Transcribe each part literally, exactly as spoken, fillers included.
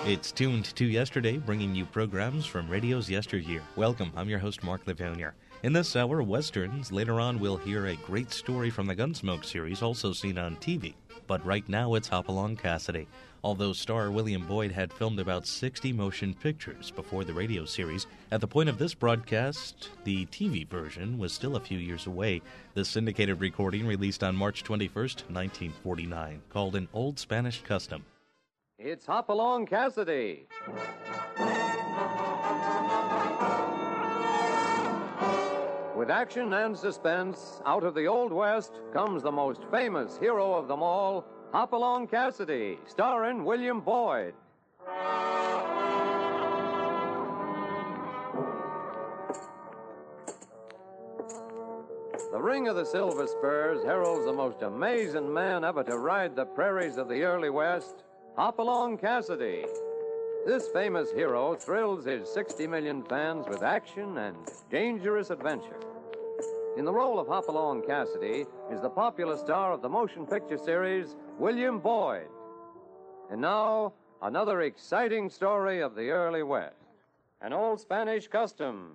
It's Tuned to Yesterday, bringing you programs from radio's yesteryear. Welcome, I'm your host, Mark Livonia. In this hour, Westerns. Later on, we'll hear a great story from the Gunsmoke series, also seen on T V. But right now, it's Hopalong Cassidy. Although star William Boyd had filmed about sixty motion pictures before the radio series, at the point of this broadcast, the T V version was still a few years away. The syndicated recording released on March twenty-first, nineteen forty-nine, called An Old Spanish Custom. It's Hopalong Cassidy. With action and suspense, out of the Old West comes the most famous hero of them all, Hopalong Cassidy, starring William Boyd. The ring of the Silver Spurs heralds the most amazing man ever to ride the prairies of the early West, Hopalong Cassidy. This famous hero thrills his sixty million fans with action and dangerous adventure. In the role of Hopalong Cassidy is the popular star of the motion picture series, William Boyd. And now, another exciting story of the early West. An old Spanish custom.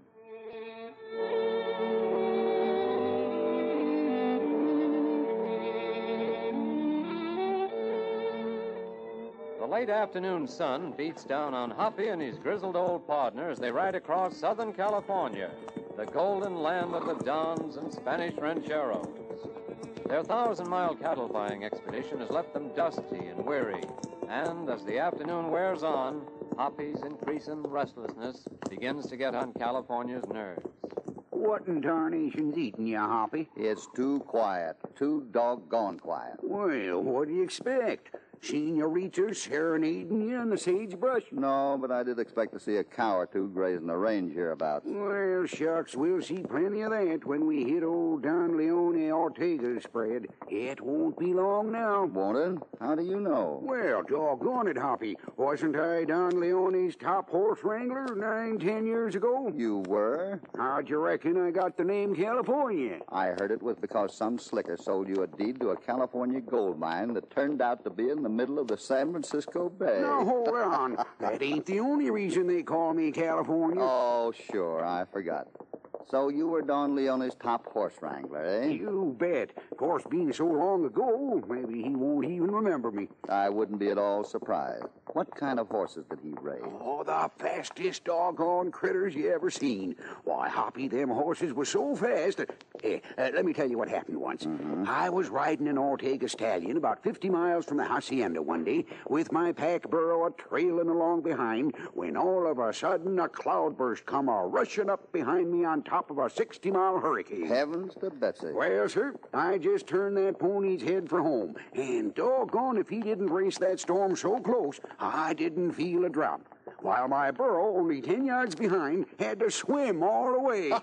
The late afternoon sun beats down on Hoppy and his grizzled old partner as they ride across Southern California, the golden land of the Dons and Spanish rancheros. Their thousand-mile cattle buying expedition has left them dusty and weary, and as the afternoon wears on, Hoppy's increasing restlessness begins to get on California's nerves. What in tarnation's eating you, Hoppy? It's too quiet. Too doggone quiet. Well, what do you expect? Senoritas serenading you in the sagebrush? No, but I did expect to see a cow or two grazing the range hereabouts. Well, shucks, we'll see plenty of that when we hit old Don Leone Ortega's spread. It won't be long now. Won't it? How do you know? Well, doggone it, Hoppy. Wasn't I Don Leone's top horse wrangler nine, ten years ago? You were? How'd you reckon I got the name California? I heard it was because some slicker sold you a deed to a California gold mine that turned out to be in the middle of the San Francisco Bay. Now, hold on. That ain't the only reason they call me California. Oh, sure. I forgot. So you were Don Leone's top horse wrangler, eh? You bet. Of course, being so long ago, maybe he won't even remember me. I wouldn't be at all surprised. What kind of horses did he raise? Oh, the fastest doggone critters you ever seen. Why, Hoppy, them horses was so fast that... Eh, uh, let me tell you what happened once. Mm-hmm. I was riding an Ortega stallion about fifty miles from the hacienda one day with my pack burro a-trailing along behind when all of a sudden a cloudburst come a-rushing up behind me on top of a sixty-mile hurricane. Heavens to Betsy. Well, sir, I just turned that pony's head for home. And doggone if he didn't race that storm so close, I didn't feel a drop. While my burro, only ten yards behind, had to swim all the way.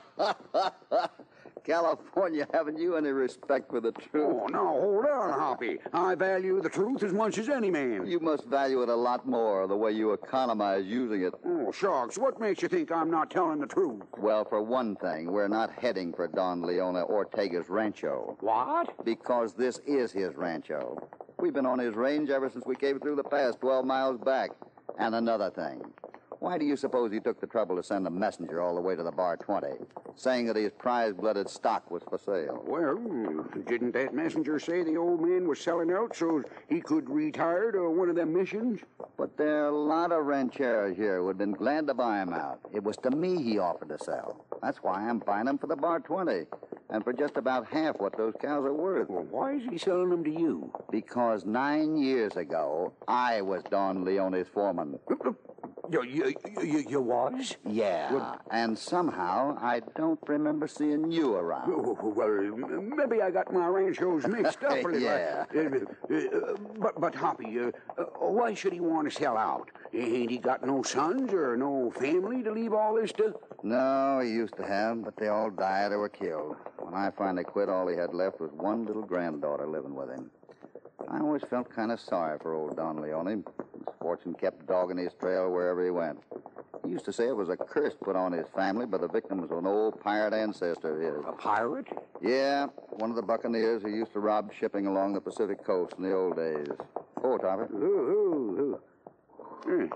California, haven't you any respect for the truth? Oh, now, hold on, Hoppy. I value the truth as much as any man. You must value it a lot more, the way you economize using it. Oh, shucks, what makes you think I'm not telling the truth? Well, for one thing, we're not heading for Don Leone Ortega's rancho. What? Because this is his rancho. We've been on his range ever since we came through the pass twelve miles back. And another thing. Why do you suppose he took the trouble to send a messenger all the way to the Bar twenty, saying that his prize-blooded stock was for sale? Well, didn't that messenger say the old man was selling out so he could retire to one of them missions? But there are a lot of rancheros here who would have been glad to buy him out. It was to me he offered to sell. That's why I'm buying him for the Bar twenty, and for just about half what those cows are worth. Well, why is he selling them to you? Because nine years ago, I was Don Leone's foreman. You, you, you, you was? Yeah, Well, and somehow I don't remember seeing you around. Well, maybe I got my ranchos mixed up a little. Yeah. Uh, uh, but, but, Hoppy, uh, uh, why should he want to sell out? Ain't he got no sons or no family to leave all this to? No, he used to have, but they all died or were killed. When I finally quit, all he had left was one little granddaughter living with him. I always felt kind of sorry for old Don Leone. His fortune kept dogging his trail wherever he went. He used to say it was a curse put on his family by the victims of an old pirate ancestor of his. A pirate? Yeah, one of the buccaneers who used to rob shipping along the Pacific coast in the old days. Oh, Topper. Ooh, ooh, ooh. Hmm.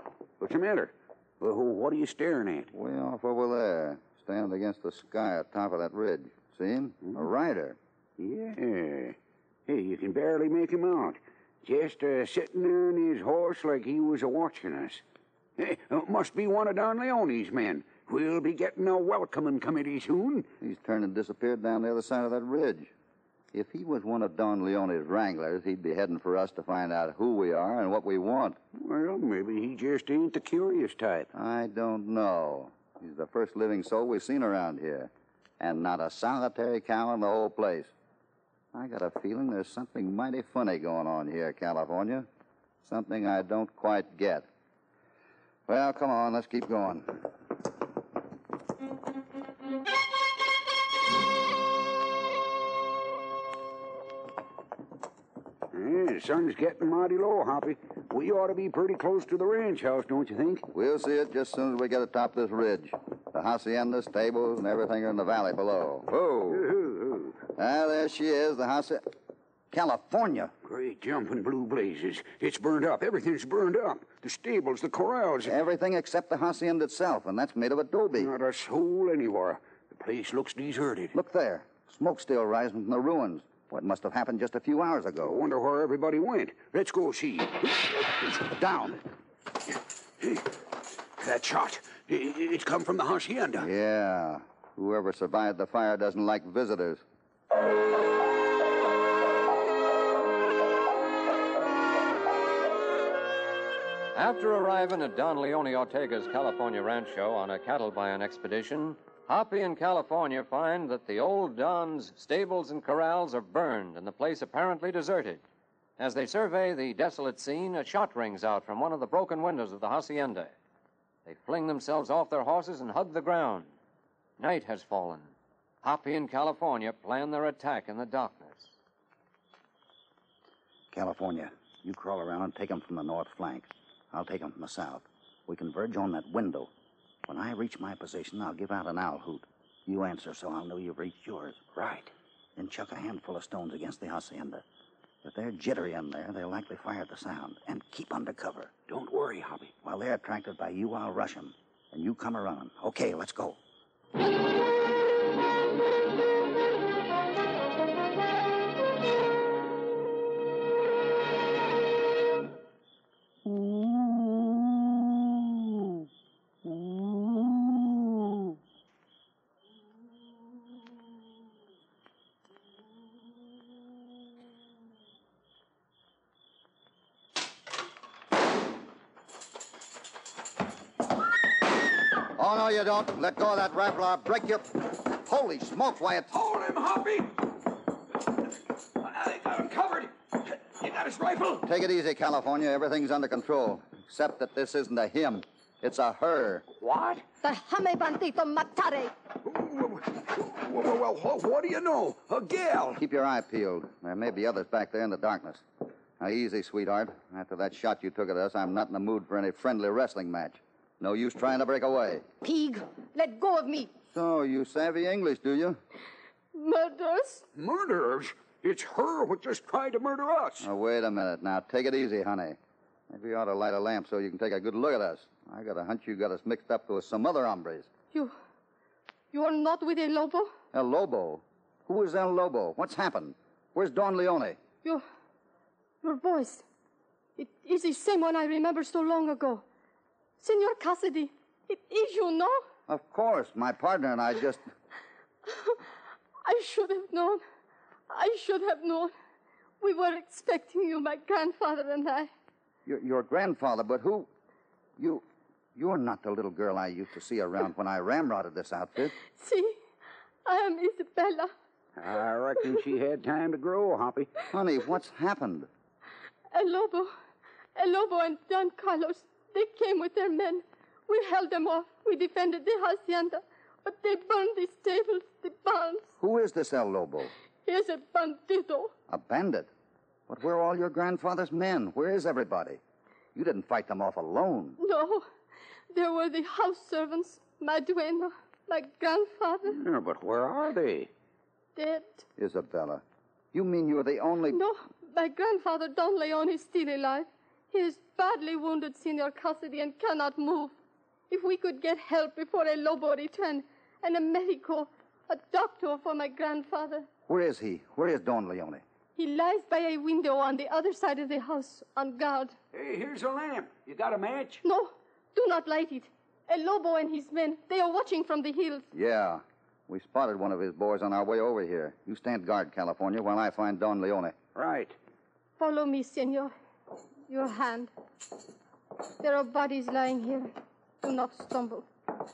What's the matter? Well, what are you staring at? Way off over there, standing against the sky at top of that ridge. See him? Mm-hmm. A rider. Yeah. Hey, you can barely make him out. Just uh, sitting there on his horse like he was a-watching us. Hey, uh, must be one of Don Leone's men. We'll be getting a welcoming committee soon. He's turned and disappeared down the other side of that ridge. If he was one of Don Leone's wranglers, he'd be heading for us to find out who we are and what we want. Well, maybe he just ain't the curious type. I don't know. He's the first living soul we've seen around here. And not a solitary cow in the whole place. I got a feeling there's something mighty funny going on here, California. Something I don't quite get. Well, come on, let's keep going. Yeah, the sun's getting mighty low, Hoppy. We ought to be pretty close to the ranch house, don't you think? We'll see it just as soon as we get atop this ridge. The hacienda, stables, and everything are in the valley below. Whoa! Ah, there she is, the hacienda. California. Great jumping blue blazes. It's burned up. Everything's burned up. The stables, the corrals. Everything except the hacienda itself, and that's made of adobe. Not a soul anywhere. The place looks deserted. Look there. Smoke still rising from the ruins. What must have happened just a few hours ago. I wonder where everybody went. Let's go see. Down. That shot. It's come from the hacienda. Yeah. Whoever survived the fire doesn't like visitors. After arriving at Don Leone Ortega's California Rancho on a cattle-buying expedition, Hoppy and California find that the old Don's stables and corrals are burned and the place apparently deserted. As they survey the desolate scene, a shot rings out from one of the broken windows of the hacienda. They fling themselves off their horses and hug the ground. Night has fallen. Hoppy and California plan their attack in the darkness. California, you crawl around and take them from the north flank. I'll take them from the south. We converge on that window. When I reach my position, I'll give out an owl hoot. You answer so I'll know you've reached yours. Right. Then chuck a handful of stones against the hacienda. If they're jittery in there, they'll likely fire at the sound. And keep under cover. Don't worry, Hoppy. While they're attracted by you, I'll rush them. And you come a-running. Okay, let's go. Oh, no, you don't. Let go of that rifle. I'll break you. Holy smokes, why it's... Hold him, Hoppy! I got him covered. You got his rifle? Take it easy, California. Everything's under control. Except that this isn't a him. It's a her. What? Déjame, bandito, matare. Well, well, well, what do you know? A gal. Keep your eye peeled. There may be others back there in the darkness. Now, easy, sweetheart. After that shot you took at us, I'm not in the mood for any friendly wrestling match. No use trying to break away. Pig, let go of me. So, you savvy English, do you? Murders? Murderers? It's her who just tried to murder us. Now, wait a minute. Now, take it easy, honey. Maybe you ought to light a lamp so you can take a good look at us. I got a hunch you got us mixed up with some other hombres. You... you are not with El Lobo? El Lobo? Who is El Lobo? What's happened? Where's Don Leone? Your... your voice. It is the same one I remember so long ago. Senor Cassidy, it is you, no? Of course. My partner and I just... I should have known. I should have known. We were expecting you, my grandfather and I. Your, your grandfather, but who... You... You're not the little girl I used to see around when I ramrodded this outfit. See, I am Isabella. I reckon she had time to grow, Hoppy. Honey, what's happened? El Lobo, El Lobo and Don Carlos, they came with their men. We held them off. We defended the hacienda. But they burned the stables, the barns. Who is this El Lobo? He is a bandito. A bandit? But where are all your grandfather's men? Where is everybody? You didn't fight them off alone. No. There were the house servants, my duenna, my grandfather. Yeah, but where are they? Dead. Isabella, you mean you're the only... No, my grandfather, Don Leone, is still alive. He is badly wounded, Senor Cassidy, and cannot move. If we could get help before El Lobo return, and a medico, a doctor for my grandfather. Where is he? Where is Don Leone? He lies by a window on the other side of the house, on guard. Hey, here's a lamp. You got a match? No, do not light it. El Lobo and his men, they are watching from the hills. Yeah. We spotted one of his boys on our way over here. You stand guard, California, while I find Don Leone. Right. Follow me, senor. Your hand. There are bodies lying here. Do not stumble.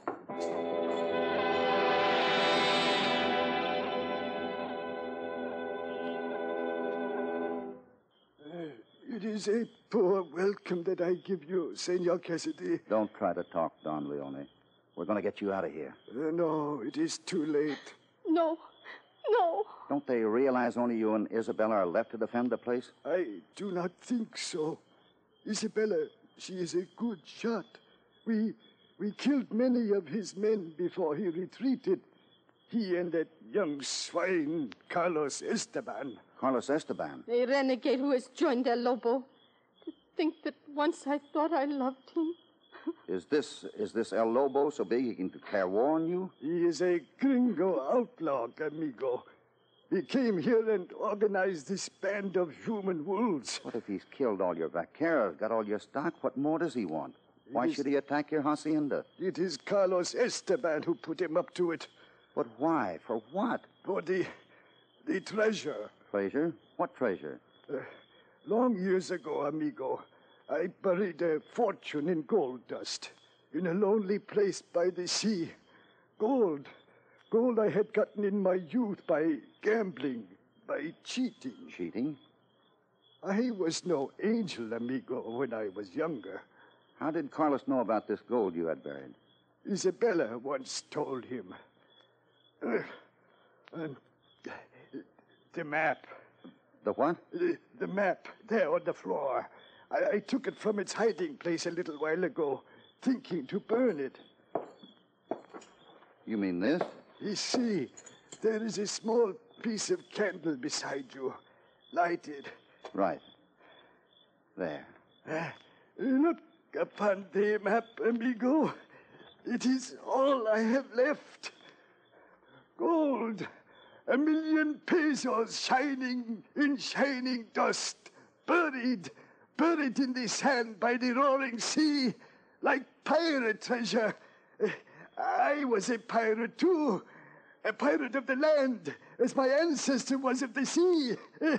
It is a poor welcome that I give you, Senor Cassidy. Don't try to talk, Don Leone. We're going to get you out of here. Uh, no, it is too late. No, no. Don't they realize only you and Isabella are left to defend the place? I do not think so. Isabella, she is a good shot. We we killed many of his men before he retreated. He and that young swine, Carlos Esteban. Carlos Esteban? A renegade who has joined El Lobo. To think that once I thought I loved him. Is this is this El Lobo so big he can declare war on you? He is a gringo outlaw, amigo. He came here and organized this band of human wolves. What if he's killed all your vaqueros, got all your stock? What more does he want? Why is- should he attack your hacienda? It is Carlos Esteban who put him up to it. But why? For what? For the, the treasure. Treasure? What treasure? Long years ago, amigo, I buried a fortune in gold dust in a lonely place by the sea. Gold. Gold I had gotten in my youth by gambling, by cheating. Cheating? I was no angel, amigo, when I was younger. How did Carlos know about this gold you had buried? Isabella once told him. Uh, and the map. The what? The, the map, there on the floor. I, I took it from its hiding place a little while ago, thinking to burn it. You mean this? You see, there is a small piece of candle beside you, lighted. Right. There. Uh, look upon the map, amigo. It is all I have left. Gold. A million pesos shining in shining dust. Buried. Buried in the sand by the roaring sea. Like pirate treasure. Uh, I was a pirate too. A pirate of the land, as my ancestor was of the sea.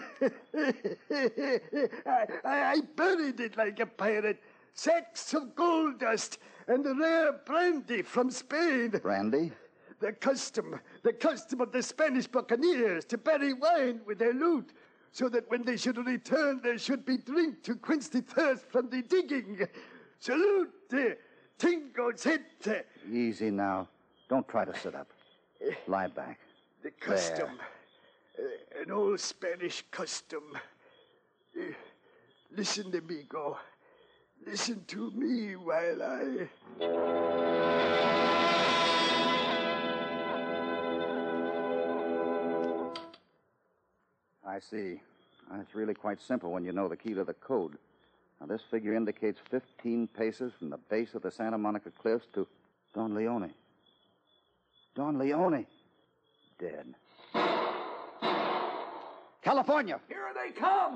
I, I, I buried it like a pirate. Sacks of gold dust and rare brandy from Spain. Brandy? The custom, the custom of the Spanish buccaneers to bury wine with their loot, so that when they should return, there should be drink to quench the thirst from the digging. Salute, tingo zette. Easy now. Don't try to sit up. Lie back. The custom, uh, an old Spanish custom. Uh, listen, amigo. Listen to me while I... I see. Uh, It's really quite simple when you know the key to the code. Now, this figure indicates fifteen paces from the base of the Santa Monica Cliffs to Don Leone. Don Leone. Dead. California! Here they come!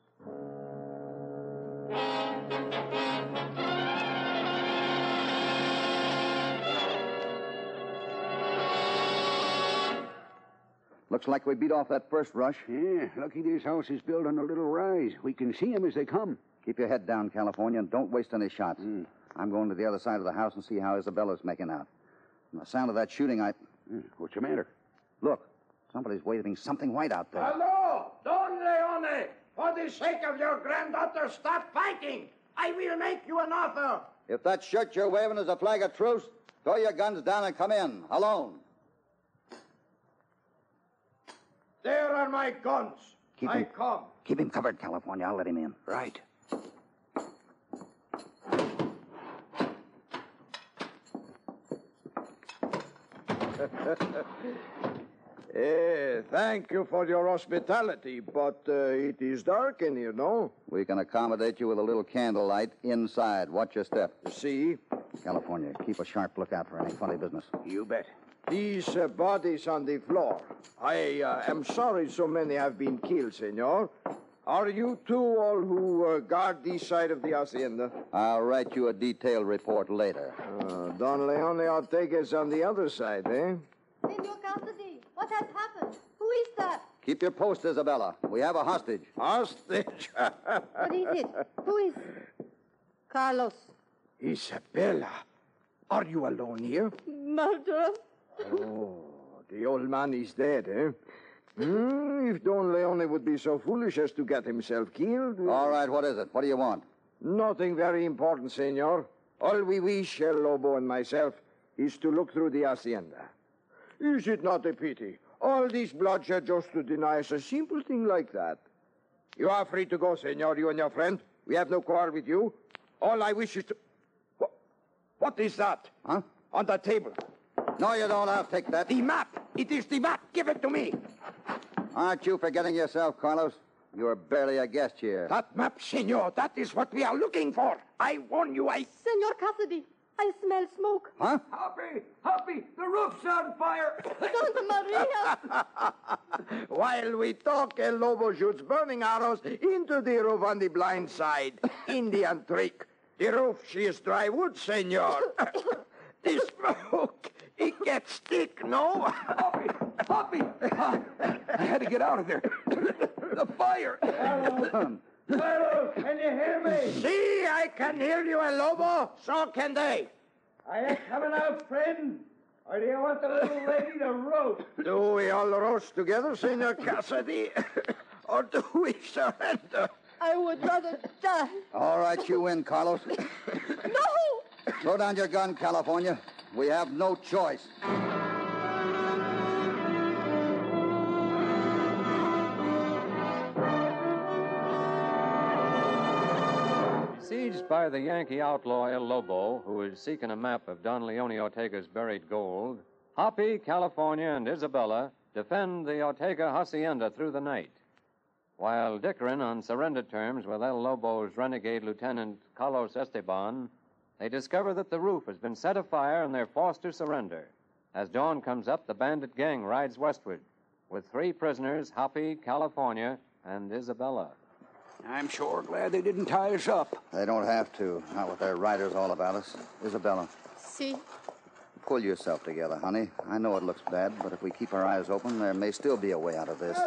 Looks like we beat off that first rush. Yeah, lucky this house is built on a little rise. We can see them as they come. Keep your head down, California, and don't waste any shots. I'm going to the other side of the house and see how Isabella's making out. From the sound of that shooting, I... Hmm, what's the matter? Look, somebody's waving something white out there. Hello, Don Leone. For the sake of your granddaughter, stop fighting. I will make you an offer. If that shirt you're waving is a flag of truce, throw your guns down and come in, alone. There are my guns. Keep I him- come. Keep him covered, California. I'll let him in. Right. Eh, thank you for your hospitality, but uh, it is dark in here, no? We can accommodate you with a little candlelight inside. Watch your step. See? California, keep a sharp lookout for any funny business. You bet. These uh, bodies on the floor. I uh, am sorry so many have been killed, senor. Are you two all who uh, guard this side of the hacienda? I'll write you a detailed report later. Uh, Don Leone Ortega's on the other side, eh? Senor Cassidy, what has happened? Who is that? Keep your post, Isabella. We have a hostage. Hostage? What is it? Who is... Carlos. Isabella, are you alone here? Murderer. Oh, the old man is dead, eh? Hmm, if Don Leone would be so foolish as to get himself killed... All right, what is it? What do you want? Nothing very important, senor. All we wish, El Lobo and myself, is to look through the hacienda. Is it not a pity? All this bloodshed just to deny us a simple thing like that. You are free to go, senor, you and your friend. We have no quarrel with you. All I wish is to... What, what is that? Huh? On the table. No, you don't. I'll take that. The map. It is the map. Give it to me. Aren't you forgetting yourself, Carlos? You're barely a guest here. That map, senor, that is what we are looking for. I warn you, I... Senor Cassidy, I smell smoke. Huh? Happy, Happy, the roof's on fire. Santa Maria! While we talk, El Lobo shoots burning arrows into the roof on the blind side. Indian trick. The roof, she is dry wood, senor. The smoke, it gets thick, no? Happy, Happy, I had to get out of there. The fire. Carlos, can you hear me? See, I can hear you, El Lobo. So can they. Are you coming out, friend? Or do you want the little lady to roast? Do we all roast together, Senor Cassidy? Or do we surrender? I would rather die. All right, you win, Carlos. No! Throw down your gun, California. We have no choice. Besieged by the Yankee outlaw El Lobo, who is seeking a map of Don Leone Ortega's buried gold, Hoppy, California, and Isabella defend the Ortega hacienda through the night, while dickering on surrender terms with El Lobo's renegade Lieutenant Carlos Esteban. They discover that the roof has been set afire and they're forced to surrender. As dawn comes up, the bandit gang rides westward with three prisoners, Hoppy, California, and Isabella. I'm sure glad they didn't tie us up. They don't have to, not with their riders all about us. Isabella, See? pull yourself together, honey. I know it looks bad, but if we keep our eyes open, there may still be a way out of this.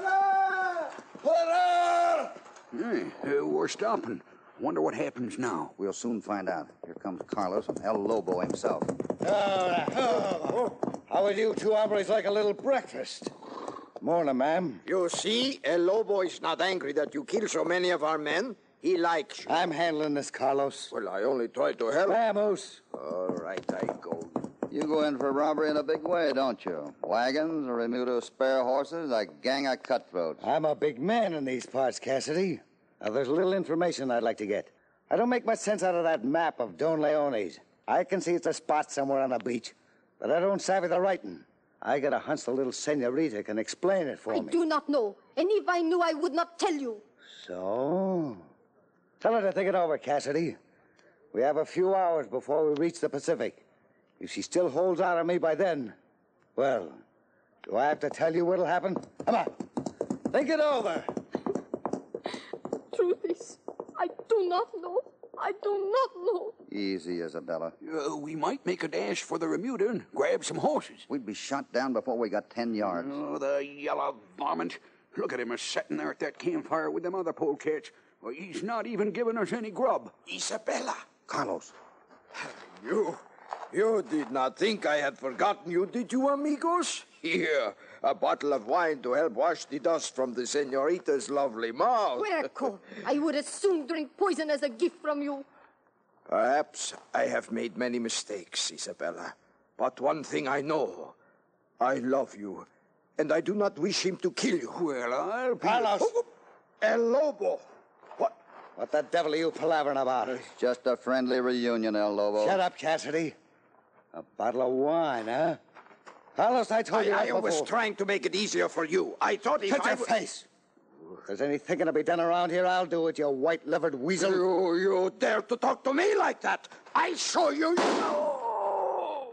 Hey, uh, we're stopping. Wonder what happens now. We'll soon find out. Here comes Carlos and El Lobo himself. Oh, oh, how would you two hombres like a little breakfast? Morning, ma'am. You see, El Lobo is not angry that you kill so many of our men. He likes you. I'm handling this, Carlos. Well, I only tried to help. Vamos. All right, I go. You go in for robbery in a big way, don't you? Wagons, a remuda of spare horses, a gang of cutthroats. I'm a big man in these parts, Cassidy. Now, there's a little information I'd like to get. I don't make much sense out of that map of Don Leone's. I can see it's a spot somewhere on the beach, but I don't savvy the writing. I got a hunch the little senorita can explain it for I me. do not know. And if I knew, I would not tell you. So? Tell her to think it over, Cassidy. We have a few hours before we reach the Pacific. If she still holds out on me by then, well, do I have to tell you what'll happen? Come on. Think it over. Truth is, I do not know. I do not know. Easy, Isabella. Uh, we might make a dash for the remuda and grab some horses. We'd be shot down before we got ten yards. Oh, the yellow varmint. Look at him a sitting there at that campfire with them other polecats. Well, he's not even giving us any grub. Isabella. Carlos. You, you did not think I had forgotten you, did you, amigos? Here, a bottle of wine to help wash the dust from the senorita's lovely mouth. Puerco, I would as soon drink poison as a gift from you. Perhaps I have made many mistakes, Isabella. But one thing I know. I love you, and I do not wish him to kill you. Well, I'll be... Carlos. Oh, El Lobo. What? What the devil are you palavering about? Just a friendly reunion, El Lobo. Shut up, Cassidy. A bottle of wine, huh? Carlos, I told I, you I that was before. trying to make it easier for you. I thought if Shut I your w- face. If there's any thinking to be done around here, I'll do it, you white-livered weasel. You, you dare to talk to me like that? I show you. Oh!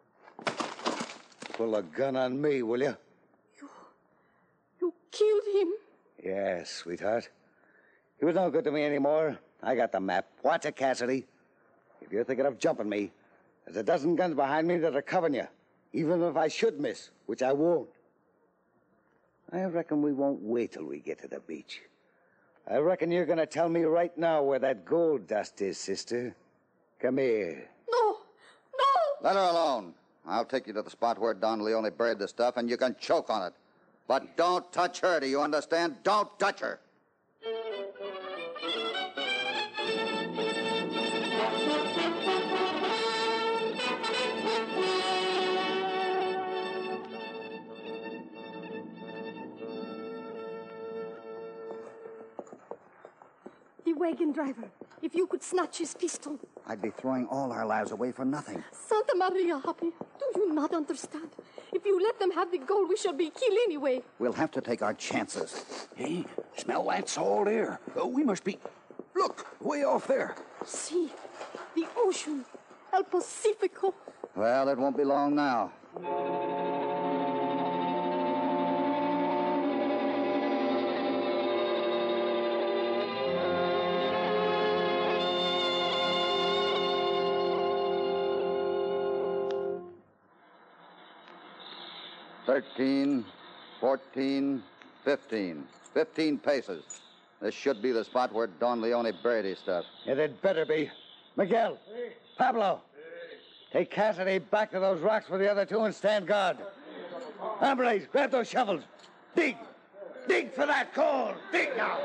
Pull a gun on me, will you? You killed him. Yes, sweetheart. He was no good to me anymore. I got the map. Watch it, Cassidy. If you're thinking of jumping me, there's a dozen guns behind me that are covering you. Even if I should miss, which I won't. I reckon we won't wait till we get to the beach. I reckon you're going to tell me right now where that gold dust is, sister. Come here. No, no! Let her alone. I'll take you to the spot where Don Leone buried the stuff, and you can choke on it. But don't touch her, do you understand? Don't touch her. The wagon driver. If you could snatch his pistol. I'd be throwing all our lives away for nothing. Santa Maria, Happy. Do you not understand? If you let them have the gold, we shall be killed anyway. We'll have to take our chances. Hey, smell that salt air. Oh, we must be... Look, way off there. See, the ocean. El Pacifico. Well, it won't be long now. Thirteen, fourteen, fifteen. Fifteen paces. This should be the spot where Don Leone buried his stuff. It had better be. Miguel. Pablo. Take Cassidy back to those rocks with the other two and stand guard. Hombres, grab those shovels. Dig. Dig for that gold. Dig now.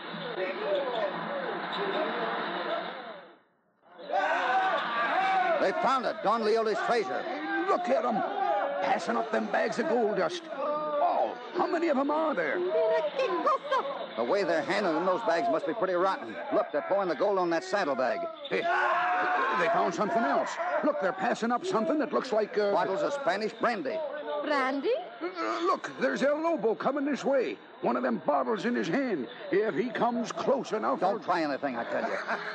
They found it. Don Leone's treasure. Look at them. Passing up them bags of gold dust. Oh, how many of them are there? The way they're handling them, those bags must be pretty rotten. Look, they're pouring the gold on that saddlebag. Hey, they found something else. Look, they're passing up something that looks like... Uh, Bottles of Spanish brandy. Brandy? Uh, look, there's El Lobo coming this way. One of them bottles in his hand. If he comes close enough... Don't try anything, I tell you.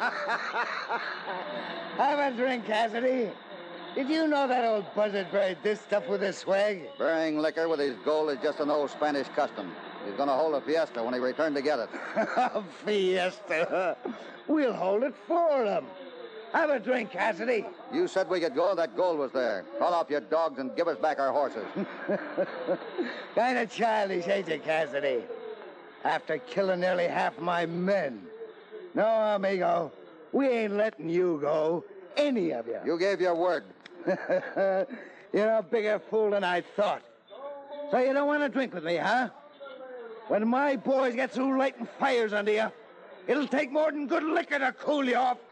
Have a drink, Cassidy. Did you know that old buzzard buried this stuff with his swag? Burying liquor with his gold is just an old Spanish custom. He's going to hold a fiesta when he returned to get it. Fiesta. We'll hold it for him. Have a drink, Cassidy. You said we could go. That gold was there. Call off your dogs and give us back our horses. Kind of childish, ain't you, Cassidy? After killing nearly half my men. No, amigo. We ain't letting you go. Any of you. You gave your word. You're a bigger fool than I thought. So you don't want to drink with me, huh? When my boys get through lighting fires under you, it'll take more than good liquor to cool you off.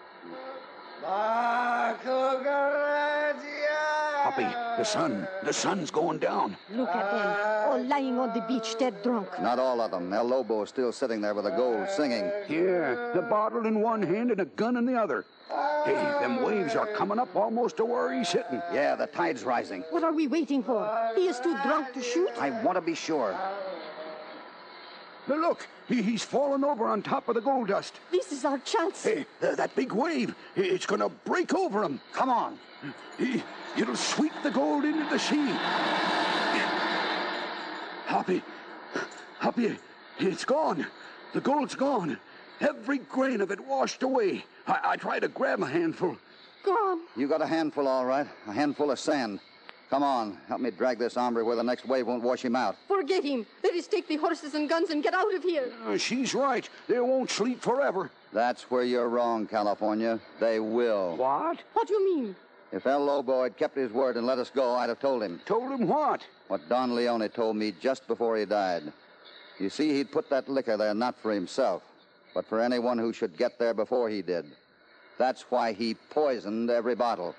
Hoppy, the sun. The sun's going down. Look at them, all lying on the beach, dead drunk. Not all of them. El Lobo is still sitting there with the gold, singing. Yeah, the bottle in one hand and a gun in the other. Hey, them waves are coming up almost to where he's sitting. Yeah, the tide's rising. What are we waiting for? He is too drunk to shoot. I want to be sure. Now look, he, he's fallen over on top of the gold dust. This is our chance. Hey, th- that big wave, it's going to break over him. Come on. He, it'll sweep the gold into the sea. Hoppy, Hoppy, it's gone. The gold's gone. Every grain of it washed away. I, I tried to grab a handful. Gone. You got a handful, all right. A handful of sand. Come on, help me drag this hombre where the next wave won't wash him out. Forget him. Let us take the horses and guns and get out of here. Uh, she's right. They won't sleep forever. That's where you're wrong, California. They will. What? What do you mean? If El Lobo had kept his word and let us go, I'd have told him. Told him what? What Don Leone told me just before he died. You see, he'd put that liquor there not for himself, but for anyone who should get there before he did. That's why he poisoned every bottle.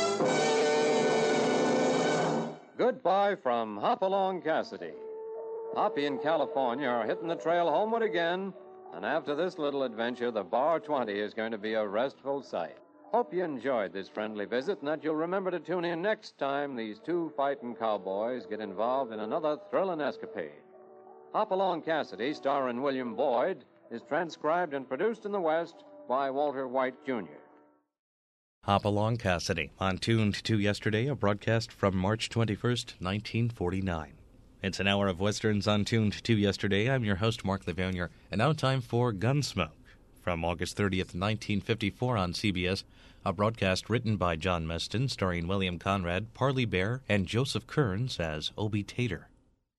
Goodbye from Hopalong Cassidy. Hoppy and California are hitting the trail homeward again, and after this little adventure, the Bar twenty is going to be a restful sight. Hope you enjoyed this friendly visit and that you'll remember to tune in next time these two fighting cowboys get involved in another thrilling escapade. Hop Along Cassidy, starring William Boyd, is transcribed and produced in the West by Walter White, Junior Hop Along Cassidy, on Tuned to Yesterday, a broadcast from March twenty-first, nineteen forty-nine. It's an hour of Westerns on Tuned to Yesterday. I'm your host, Mark Livonia, and now time for Gunsmoke. From August thirtieth, nineteen fifty-four on C B S, a broadcast written by John Meston, starring William Conrad, Parley Bear, and Joseph Kearns as Obie Tater.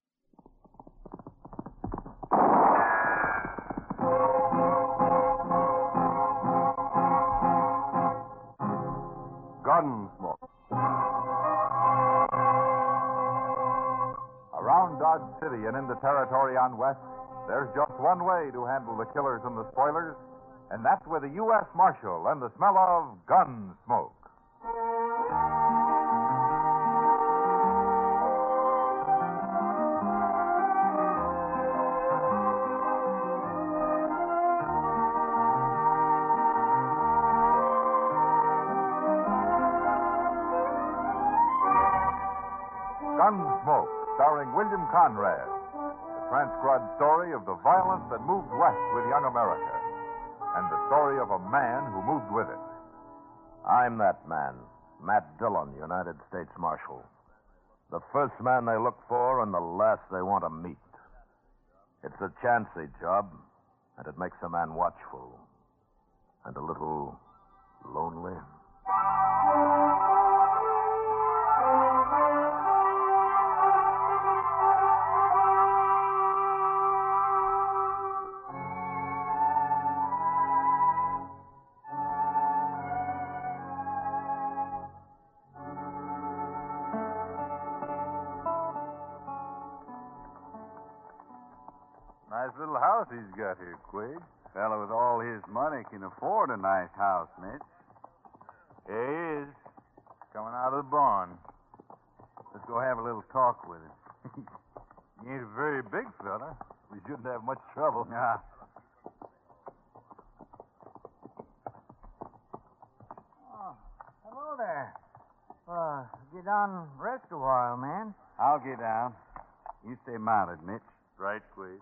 Gunsmoke. Around Dodge City and in the territory on West, there's just one way to handle the killers and the spoilers, and that's with a U S Marshal and the smell of gun smoke. Gunsmoke, starring William Conrad, the transcribed story of the violence that moved west with young America, and the story of a man who moved with it. I'm that man, Matt Dillon, United States Marshal. The first man they look for and the last they want to meet. It's a chancy job, and it makes a man watchful and a little lonely. Nice little house he's got here, Quade. Fellow with all his money can afford a nice house, Mitch. Here he is, coming out of the barn. Let's go have a little talk with him. He ain't a very big fella. We shouldn't have much trouble. Nah. Oh, hello there. Uh, get down and rest a while, man. I'll get down. You stay mounted, Mitch. Right, Quade.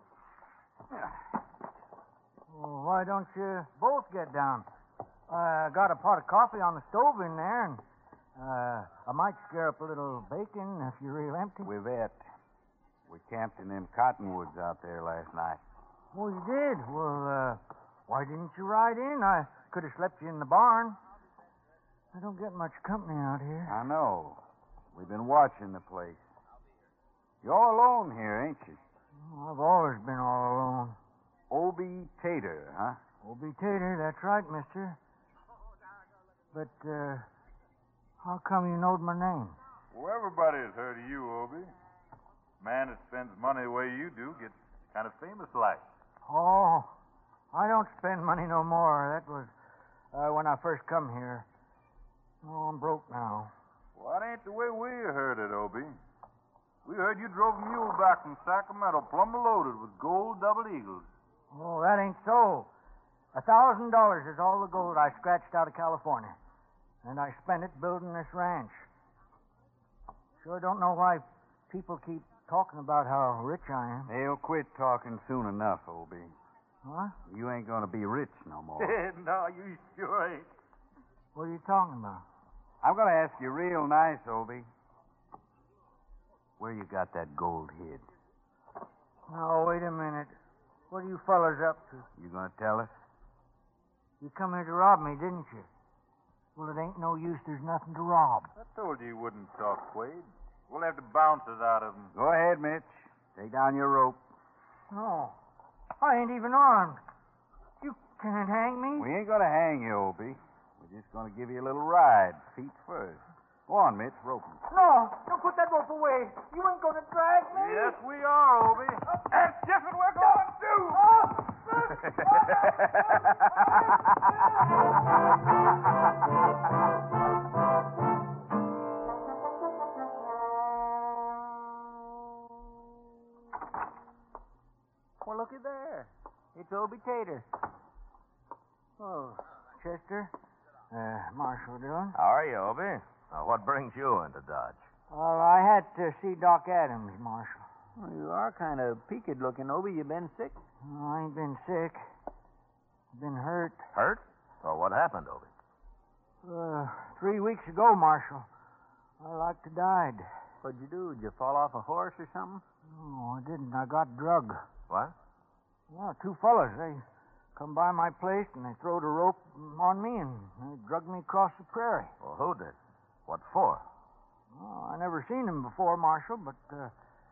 Well, why don't you both get down? I uh, got a pot of coffee on the stove in there, and uh, I might scare up a little bacon if you're real empty. We've ate. We camped in them cottonwoods out there last night. Oh, you did? Well, uh, why didn't you ride in? I could have slept you in the barn. I don't get much company out here. I know. We've been watching the place. You're all alone here, ain't you? I've always been all alone. Obie Tater, huh? Obie Tater, that's right, mister. But, uh, how come you knowed my name? Well, everybody's heard of you, Obie. Man that spends money the way you do gets kind of famous like. Oh, I don't spend money no more. That was uh, when I first come here. Oh, I'm broke now. Well, that ain't the way we heard it, Obie. We heard you drove a mule back from Sacramento plumb loaded with gold double eagles. Oh, that ain't so. A thousand dollars is all the gold I scratched out of California. And I spent it building this ranch. Sure don't know why people keep talking about how rich I am. They'll quit talking soon enough, Obie. What? You ain't gonna be rich no more. No, you sure ain't. What are you talking about? I'm gonna ask you real nice, Obie. Where you got that gold hid? Now, wait a minute. What are you fellas up to? You gonna tell us? You come here to rob me, didn't you? Well, it ain't no use. There's nothing to rob. I told you you wouldn't talk, Quade. We'll have to bounce it out of him. Go ahead, Mitch. Take down your rope. No. I ain't even armed. You can't hang me. We ain't gonna hang you, Obie. We're just gonna give you a little ride, feet first. Go on, Mitch, rope him. No, don't put that rope away. You ain't gonna drag me. Yes, we are, Obie. That's just what we're going to do. Obie Tater. Oh, Chester. Uh, Marshal Dillon. How are you, Obie? Uh, what brings you into Dodge? Well, I had to see Doc Adams, Marshal. Well, you are kind of peaked looking, Obie. You been sick? Oh, I ain't been sick. I've been hurt. Hurt? Oh, what happened, Obie? Uh, three weeks ago, Marshal. I like to died. What'd you do? Did you fall off a horse or something? No, I didn't. I got drug. What? Well, two fellas, they come by my place and they throwed a rope on me and they drugged me across the prairie. Well, who did? What for? Oh, I never seen him before, Marshal, but uh,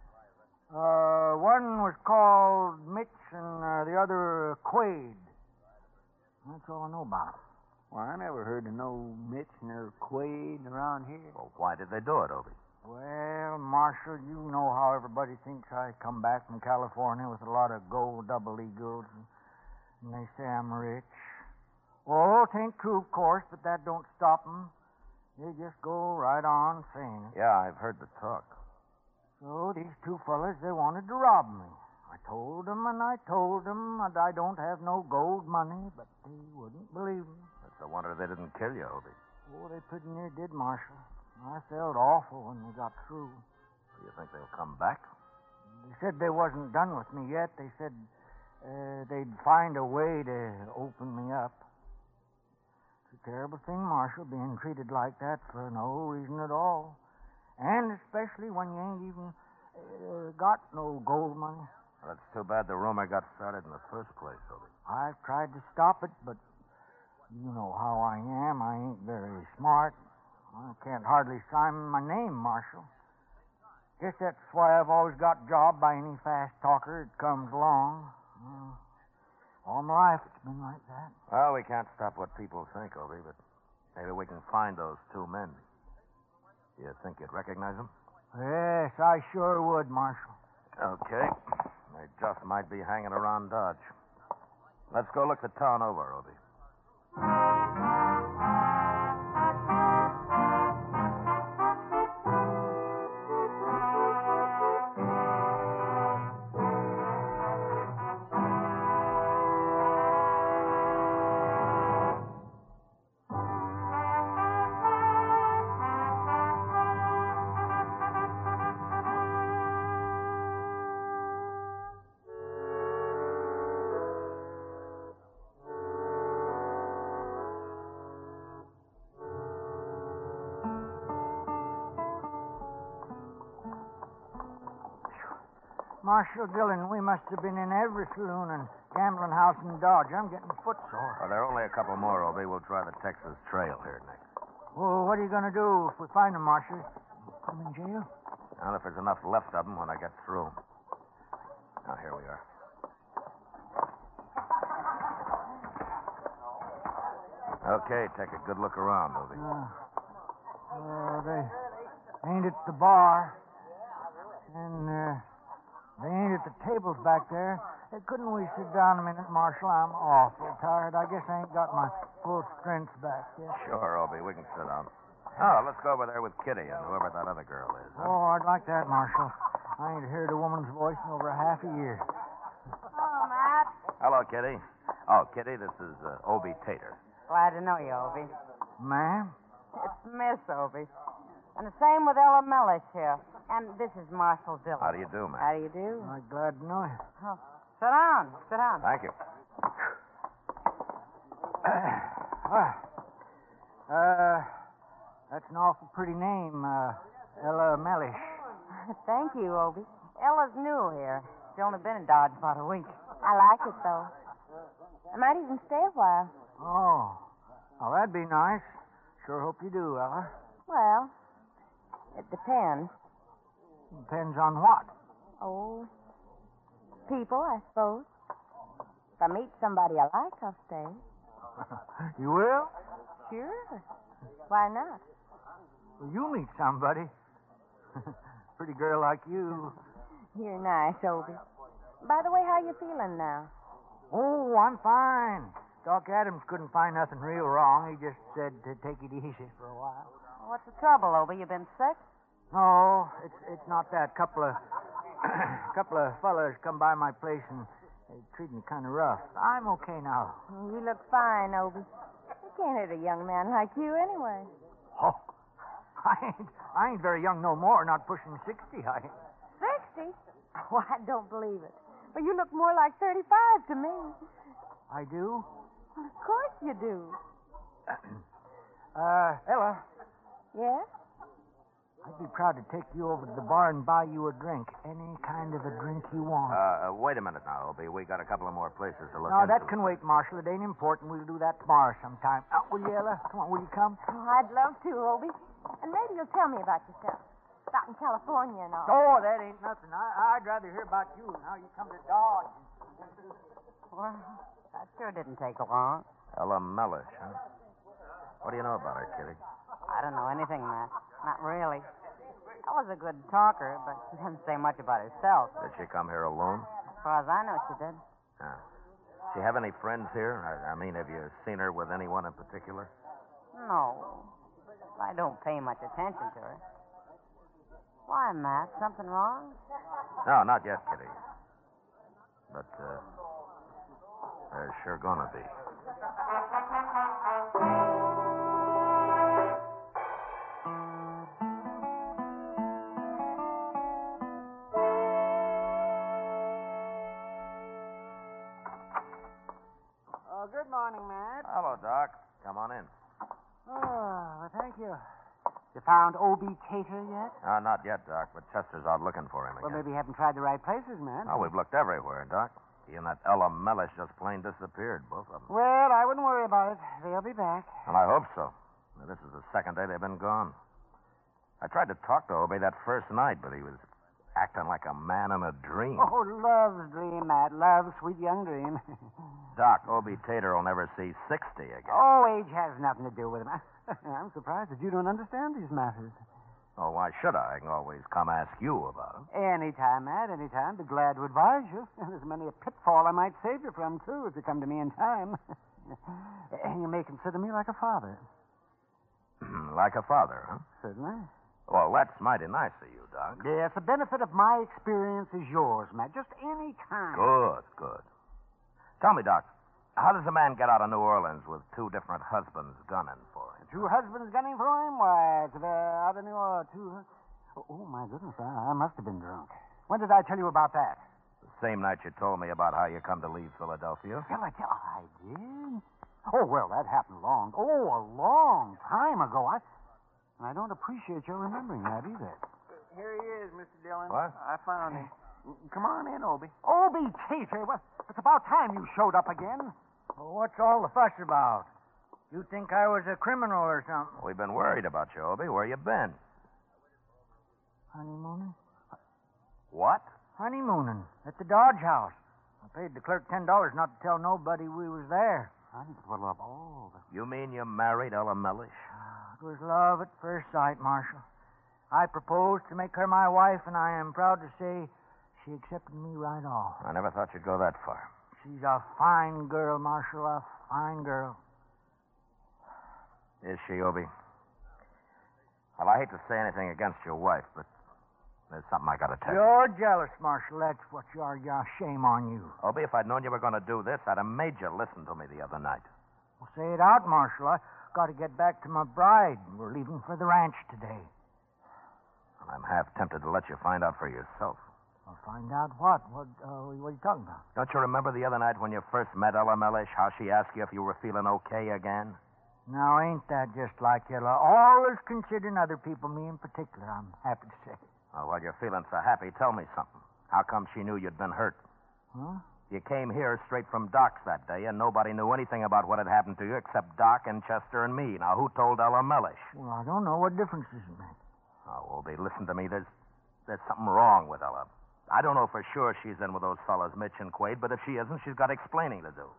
uh, one was called Mitch and uh, the other Quaid. That's all I know about him. Well, I never heard of no Mitch nor Quaid around here. Well, why did they do it, Obie? Well, Marshal, you know how everybody thinks I come back from California with a lot of gold double eagles, and, and they say I'm rich. Oh, it ain't true, of course, but that don't stop 'em. They just go right on saying it. Yeah, I've heard the talk. So these two fellas, they wanted to rob me. I told them and I told them that I don't have no gold money, but they wouldn't believe me. It's a wonder they didn't kill you, Obie. Oh, they pretty near did, Marshal. I felt awful when they got through. Do you think they'll come back? They said they wasn't done with me yet. They said uh, they'd find a way to open me up. It's a terrible thing, Marshal, being treated like that for no reason at all. And especially when you ain't even uh, got no gold money. Well, it's too bad the rumor got started in the first place, Obie. I've tried to stop it, but you know how I am. I ain't very smart. I can't hardly sign my name, Marshal. Guess that's why I've always got jobbed by any fast talker that comes along. Uh, all my life it's been like that. Well, we can't stop what people think, Obie, but maybe we can find those two men. Do you think you'd recognize them? Yes, I sure would, Marshal. Okay. They just might be hanging around Dodge. Let's go look the town over, Obie. Marshal Dillon, we must have been in every saloon and gambling house in Dodge. I'm getting footsore. Well, there are only a couple more, Obie. We'll try the Texas Trail here next. Well, what are you going to do if we find them, Marshal? Put them in jail? Well, if there's enough left of them when I get through. Now, here we are. Okay, take a good look around, Obie. Uh, uh, they ain't at the bar. And, uh... they ain't at the tables back there. Hey, couldn't we sit down a minute, Marshal? I'm awful tired. I guess I ain't got my full strength back yet. Sure, Obie. We can sit down. Oh, let's go over there with Kitty and whoever that other girl is. Huh? Oh, I'd like that, Marshal. I ain't heard a woman's voice in over half a year. Hello, Matt. Hello, Kitty. Oh, Kitty, this is uh, Obie Tater. Glad to know you, Obie. Ma'am? It's Miss Obie. And the same with Ella Mellish here. And this is Marshal Dillon. How do you do, ma'am? How do you do? I'm glad to know you. Oh, sit down. Sit down. Thank you. uh, uh, that's an awful pretty name, uh, Ella Mellish. Thank you, Obie. Ella's new here. She's only been in Dodge about a week. I like it, though. I might even stay a while. Oh. Oh, that'd be nice. Sure hope you do, Ella. Well, it depends. Depends on what? Oh, people, I suppose. If I meet somebody I like, I'll stay. You will? Sure. Why not? Well, you meet somebody. Pretty girl like you. You're nice, Obie. By the way, how you feeling now? Oh, I'm fine. Doc Adams couldn't find nothing real wrong. He just said to take it easy for a while. What's the trouble, Obie? You been sick? No, it's it's not that. Couple of couple of fellas come by my place and They treat me kind of rough. I'm okay now. You look fine, Obie. You can't hurt a young man like you anyway. Oh, I ain't, I ain't very young no more, not pushing sixty. I ain't. Sixty? Oh, I don't believe it. But you look more like thirty-five to me. I do? Well, of course you do. uh, Ella. Yes? I'd be proud to take you over to the bar and buy you a drink. Any kind of a drink you want. Uh, uh, wait a minute now, Obie. We got a couple of more places to look No, into. that can wait, Marshal. It ain't important. We'll do that tomorrow sometime. Uh, will you, Ella? Come on, will you come? Oh, I'd love to, Obie. And maybe you'll tell me about yourself. About in California and all. Oh, that ain't nothing. I, I'd rather hear about you and how you come to Dodge. Well, that sure didn't take long. Ella Mellish, huh? What do you know about her, Kitty? I don't know anything, Matt. Not really. I was a good talker, but she doesn't say much about herself. Did she come here alone? As far as I know, she did. Yeah. Does she have any friends here? I, I mean, have you seen her with anyone in particular? No. I don't pay much attention to her. Why, Matt? Something wrong? No, not yet, Kitty. But, uh, there's sure gonna be. Oh, good morning, Matt. Hello, Doc. Come on in. Oh, well, thank you. You found Obie Tater yet? Uh, not yet, Doc, but Chester's out looking for him again. Well, maybe you haven't tried the right places, Matt. Oh, we've looked everywhere, Doc. He and that Ella Mellish just plain disappeared, both of them. Well, I wouldn't worry about it. They'll be back. Well, I hope so. Now, this is the second day they've been gone. I tried to talk to Obie that first night, but he was acting like a man in a dream. Oh, love's dream, Matt. Love's sweet young dream. Doc, Obie Tater will never see sixty again. Oh, age has nothing to do with it. I'm surprised that you don't understand these matters. Oh, why should I? I can always come ask you about him. Anytime, Matt, anytime. Be glad to advise you. There's many a pitfall I might save you from, too, if you come to me in time. And you may consider me like a father. Like a father, huh? Certainly. Well, that's mighty nice of you, Doc. Yes, the benefit of my experience is yours, Matt. Just any time. Good, good. Tell me, Doc, how does a man get out of New Orleans with two different husbands gunning for him? Two husbands gunning for him? Why, it's uh, out of New Orleans. Two. Oh, oh, my goodness, I, I must have been drunk. When did I tell you about that? The same night you told me about how you come to leave Philadelphia. Well, I, tell, I did. Oh, well, that happened long. Oh, a long time ago. I, I don't appreciate your remembering that either. Here he is, Mister Dillon. What? I found him. Come on in, Obie. Obie Tater? Well, it's about time you showed up again. Well, what's all the fuss about? You think I was a criminal or something? We've been worried about you, Obie. Where you been? Honeymooning? What? Honeymooning at the Dodge House. I paid the clerk ten dollars not to tell nobody we was there. I think it was love all the... You mean you married Ella Mellish? It was love at first sight, Marshal. I proposed to make her my wife, and I am proud to say she accepted me right off. I never thought you'd go that far. She's a fine girl, Marshal, a fine girl. Is she, Obie? Well, I hate to say anything against your wife, but there's something I got to tell you. You're jealous, Marshal. That's what you are. Yeah, shame on you. Obie, if I'd known you were going to do this, I'd have made you listen to me the other night. Well, say it out, Marshal. I got to get back to my bride. We're leaving for the ranch today. And I'm half tempted to let you find out for yourself. Well, find out what? What, uh, what are you talking about? Don't you remember the other night when you first met Ella Mellish, how she asked you if you were feeling okay again? Now, ain't that just like Ella? Always considering other people, me in particular, I'm happy to say. Well, while you're feeling so happy, tell me something. How come she knew you'd been hurt? Huh? You came here straight from Doc's that day, and nobody knew anything about what had happened to you except Doc and Chester and me. Now, who told Ella Mellish? Well, I don't know. What difference does it make? Oh, Obie, listen to me. There's, there's something wrong with Ella. I don't know for sure she's in with those fellas, Mitch and Quaid, but if she isn't, she's got explaining to do.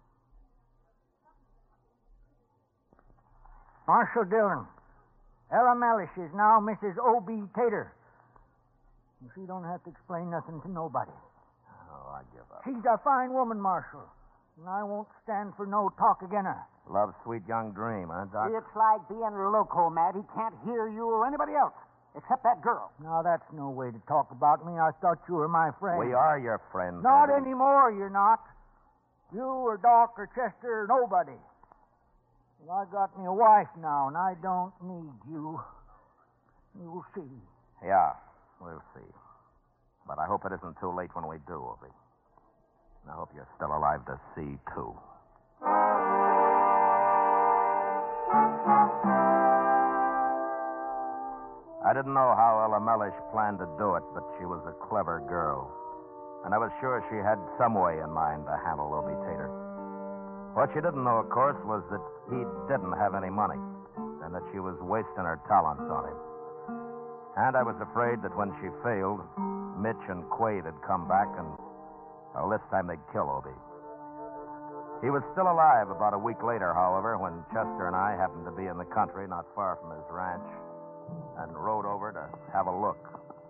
Marshal Dillon, Ella Mellish is now Missus Obie Tater. And she don't have to explain nothing to nobody. Oh, I give up. She's a fine woman, Marshal, and I won't stand for no talk again her. Love's sweet young dream, huh, Doc? It's like being loco, Matt. He can't hear you or anybody else. except that girl. Now, that's no way to talk about me. I thought you were my friend. We are your friends. Not Eddie. anymore, you're not. You or Doc or Chester or nobody. Well, I got me a wife now, and I don't need you. You'll see. Yeah, we'll see. But I hope it isn't too late when we do, Obie. And I hope you're still alive to see, too. I didn't know how Ella Mellish planned to do it, but she was a clever girl. And I was sure she had some way in mind to handle Obie Tater. What she didn't know, of course, was that he didn't have any money, and that she was wasting her talents on him. And I was afraid that when she failed, Mitch and Quade had come back, and well, this time they'd kill Obie. He was still alive about a week later, however, when Chester and I happened to be in the country not far from his ranch and rode over to have a look.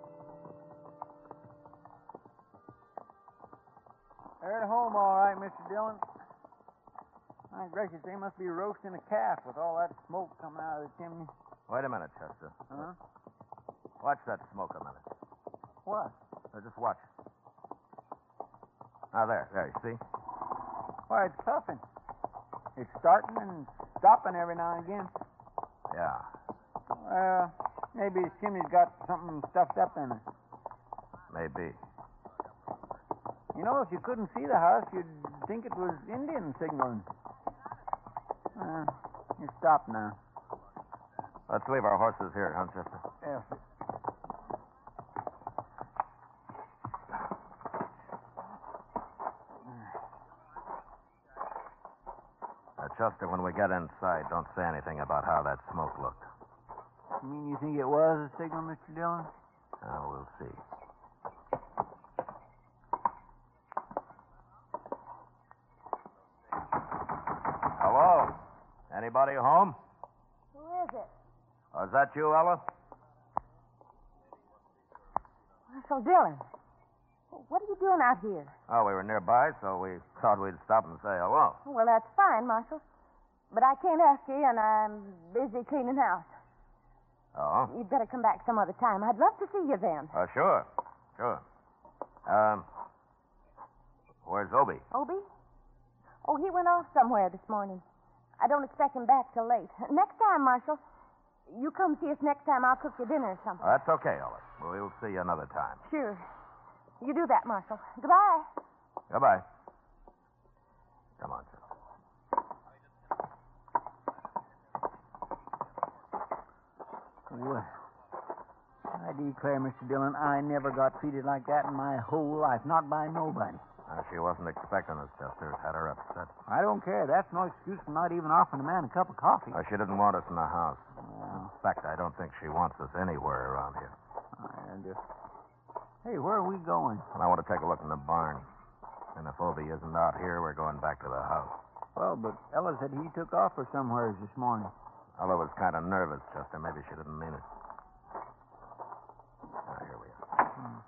They're at home, all right, Mister Dillon. My gracious, they must be roasting a calf with all that smoke coming out of the chimney. Wait a minute, Chester. Huh? Watch that smoke a minute. What? Or just watch. Now, there, there, you see? Why, it's puffing. It's starting and stopping every now and again. Yeah. Uh, maybe his chimney's got something stuffed up in it. Maybe. You know, if you couldn't see the house, you'd think it was Indian signaling. Uh, it's stopped now. Let's leave our horses here, huh, Chester? Yes. Now, Chester, when we get inside, don't say anything about how that smoke looked. You mean you think it was a signal, Mister Dillon? Now, we'll see. Hello? Anybody home? Who is it? Oh, is that you, Ella? Marshal Dillon. What are you doing out here? Oh, we were nearby, so we thought we'd stop and say hello. Well, that's fine, Marshal. But I can't ask you, and I'm busy cleaning house. Oh? You'd better come back some other time. I'd love to see you then. Oh, sure. Sure. Um, where's Obie? Obie? Oh, he went off somewhere this morning. I don't expect him back till late. Next time, Marshal, you come see us next time. I'll cook you dinner or something. Oh, that's okay, Ella. We'll see you another time. Sure. You do that, Marshal. Goodbye. Goodbye. Come on, sir. Well, I declare, Mister Dillon, I never got treated like that in my whole life. Not by nobody. Uh, she wasn't expecting us, Chester. It had her upset. I don't care. That's no excuse for not even offering a man a cup of coffee. Uh, she didn't want us in the house. Well, In fact, I don't think she wants us anywhere around here. and, uh, hey, where are we going? And I want to take a look in the barn. And if Obie isn't out here, we're going back to the house. Well, but Ella said he took off for somewhere this morning. Ella was kind of nervous, Chester. Maybe she didn't mean it. Ah, here we are. Hmm.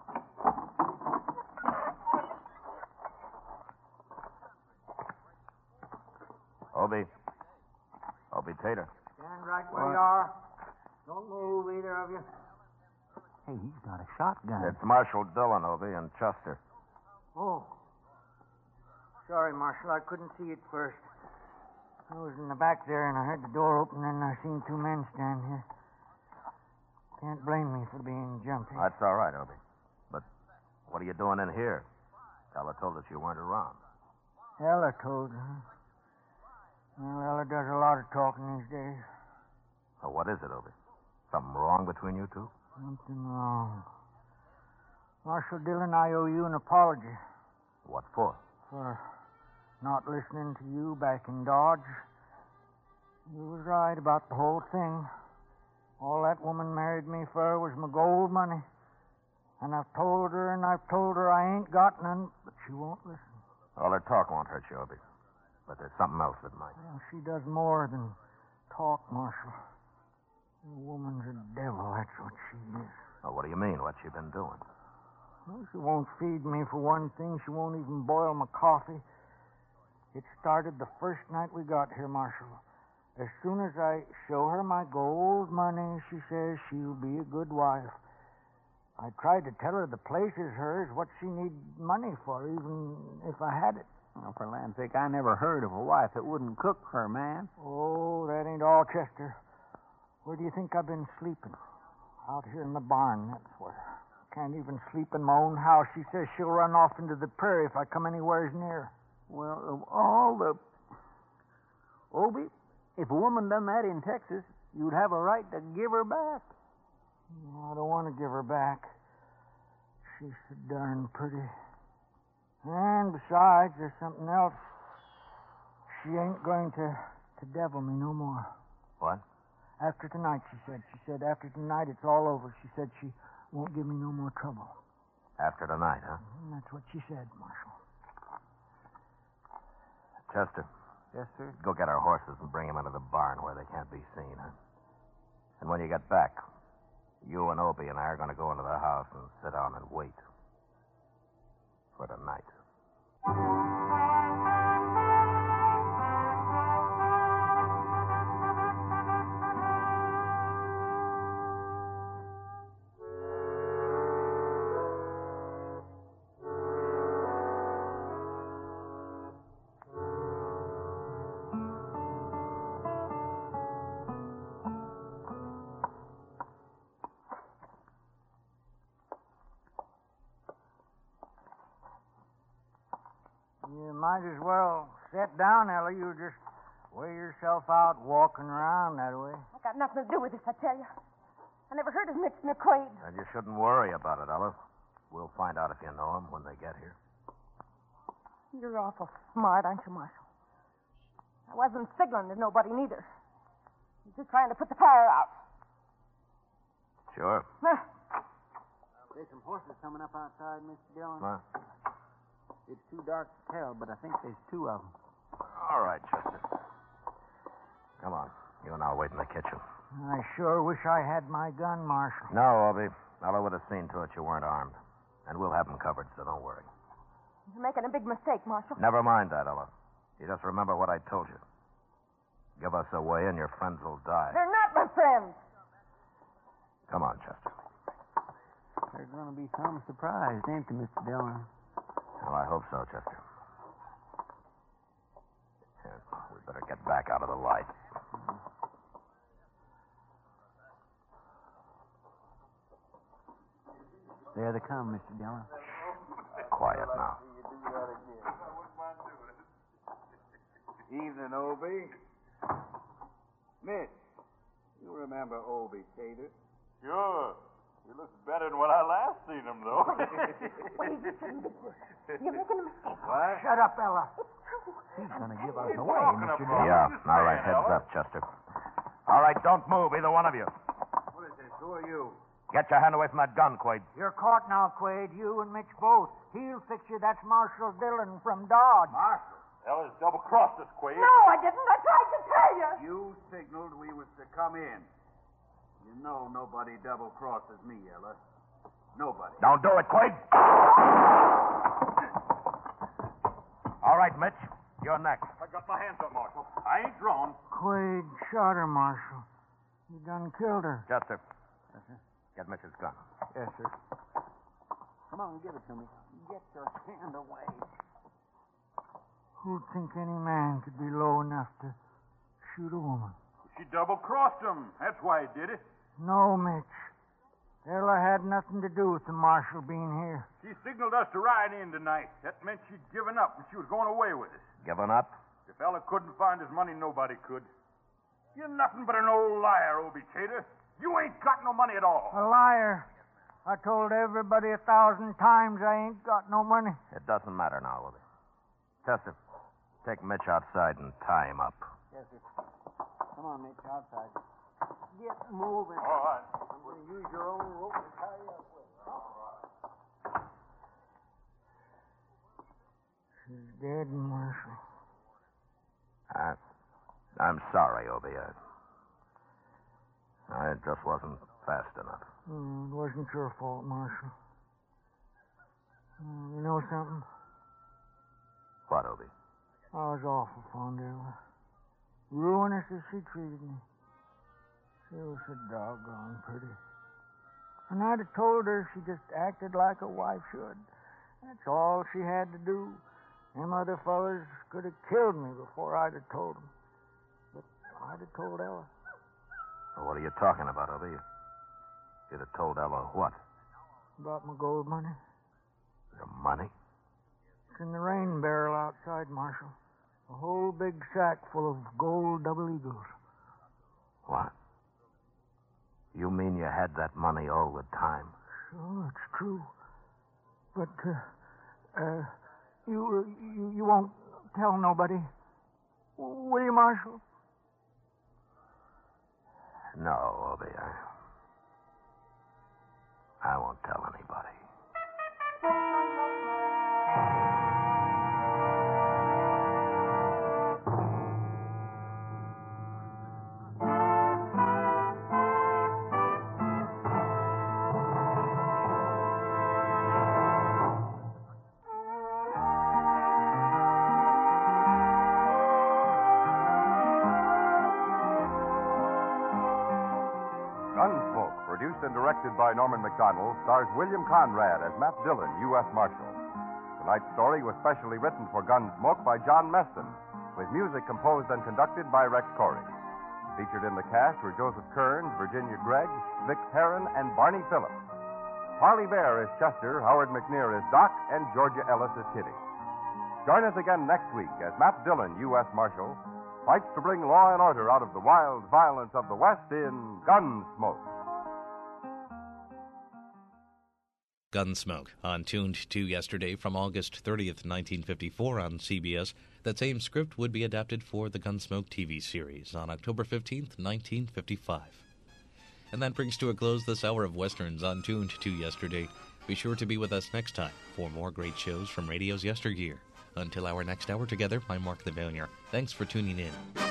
Obie. Obie Tater. Stand right where you are. Don't move, either of you. Hey, he's got a shotgun. It's Marshal Dillon, Obie, and Chester. Oh. Sorry, Marshal. I couldn't see it first. I was in the back there, and I heard the door open, and I seen two men stand here. Can't blame me for being jumpy. That's all right, Obie. But what are you doing in here? Ella told us you weren't around. Ella told her. Well, Ella does a lot of talking these days. So what is it, Obie? Something wrong between you two? Something wrong. Marshal Dillon, I owe you an apology What for? for not listening to you back in Dodge. You was right about the whole thing. All that woman married me for was my gold money. And I've told her and I've told her I ain't got none, but she won't listen. Well, her talk won't hurt you, Obie. But there's something else that might. Well, she does more than talk, Marshal. The woman's a devil, that's what she is. Well, what do you mean? What's she been doing? Well, she won't feed me for one thing. She won't even boil my coffee. It started the first night we got here, Marshal. As soon as I show her my gold money, she says she'll be a good wife. I tried to tell her the place is hers, what she need money for, even if I had it. Well, for land's sake, I never heard of a wife that wouldn't cook for a man. Oh, that ain't all, Chester. Where do you think I've been sleeping? Out here in the barn, that's where. Can't even sleep in my own house. She says she'll run off into the prairie if I come anywheres near. Well, of all the... Obie, if a woman done that in Texas, you'd have a right to give her back. I don't want to give her back. She's so darn pretty. And besides, there's something else. She ain't going to, to devil me no more. What? After tonight, she said. She said after tonight it's all over. She said she won't give me no more trouble. After tonight, huh? And that's what she said, Marshal. Chester. Yes, sir? Go get our horses and bring them into the barn where they can't be seen, huh? And when you get back, you and Obie and I are going to go into the house and sit down and wait. For tonight. You might as well sit down, Ella. You just wear yourself out walking around that way. I got nothing to do with this, I tell you. I never heard of Mitch McQuaid. And you shouldn't worry about it, Ella. We'll find out if you know him when they get here. You're awful smart, aren't you, Marshal? I wasn't signaling to nobody neither. I was just trying to put the fire out. Sure. Huh. There's some horses coming up outside, Mister Dillon. Huh? It's too dark to tell, but I think there's two of them. All right, Chester. Come on. You and I'll wait in the kitchen. I sure wish I had my gun, Marshal. No, Obie. Ella would have seen to it you weren't armed. And we'll have them covered, so don't worry. You're making a big mistake, Marshal. Never mind that, Ella. You just remember what I told you. Give us away and your friends will die. They're not my friends. Come on, Chester. There's going to be some surprise, ain't there, Mister Dillon? Well, I hope so, Chester. Here, we better get back out of the light. There they come, Mister Dillon. Quiet now. Evening, Obie. Mitch, you remember Obie Tater? Sure. He looks better than when I last seen him, though. Wait, you shouldn't be. You're making a mistake. What? Shut up, Ella. He's going to give us away, Mister about? Dillon. Yeah, all right, heads up, Chester. All right, don't move, either one of you. What is this? Who are you? Get your hand away from that gun, Quaid. You're caught now, Quaid. You and Mitch both. He'll fix you. That's Marshal Dillon from Dodge. Marshal. Ella's double-crossed us, Quaid. No, I didn't. I tried to tell you. You signaled we was to come in. You know nobody double-crosses me, Ella. Nobody. Don't do it, Quaid. All right, Mitch. You're next. I got my hands up, Marshal. I ain't drawn. Quaid shot her, Marshal. You done killed her. Chester. Yes, sir. Get Mitch's gun. Yes, sir. Come on, give it to me. Get your hand away. Who'd think any man could be low enough to shoot a woman? She double-crossed him. That's why he did it. No, Mitch. Ella had nothing to do with the marshal being here. She signaled us to ride in tonight. That meant she'd given up and she was going away with us. Given up? If Ella couldn't find his money, nobody could. You're nothing but an old liar, Obie Tater. You ain't got no money at all. A liar. I told everybody a thousand times I ain't got no money. It doesn't matter now, Obie. Chester, take Mitch outside and tie him up. Yes, sir. Come on, Mitch, outside. Get moving. All right. I'm going to use your own rope to tie you up with. She's dead, Marshal. I, I'm sorry, Obie. I, I just wasn't fast enough. Mm, it wasn't your fault, Marshal. Mm, you know something? What, Obie? I was awful fond of her. ruinous as she treated me. She was so doggone pretty. And I'd have told her she just acted like a wife should. That's all she had to do. Them other fellas could have killed me before I'd have told them. But I'd have told Ella. Well, what are you talking about, Obie? You'd have told Ella what? About my gold money. Your money? It's in the rain barrel outside, Marshal. A whole big sack full of gold double eagles. What? You mean you had that money all the time? Sure, it's true. But, uh, uh, you, you, you won't tell nobody, will you, Marshal? No, Obie, I, I won't tell anybody. Gunsmoke, produced and directed by Norman Macdonald, stars William Conrad as Matt Dillon, U S Marshal. Tonight's story was specially written for Gunsmoke by John Meston, with music composed and conducted by Rex Corey. Featured in the cast were Joseph Kearns, Virginia Gregg, Vic Perrin, and Barney Phillips. Harley Bear is Chester, Howard McNear is Doc, and Georgia Ellis is Kitty. Join us again next week as Matt Dillon, U S Marshal, fights to bring law and order out of the wild violence of the West in Gunsmoke. Gunsmoke, on Tuned to yesterday from August thirtieth, nineteen fifty-four on C B S. That same script would be adapted for the Gunsmoke T V series on October fifteenth, nineteen fifty-five. And that brings to a close this hour of Westerns on Tuned to yesterday. Be sure to be with us next time for more great shows from radio's yesteryear. Until our next hour together, I'm Mark Levanier. Thanks for tuning in.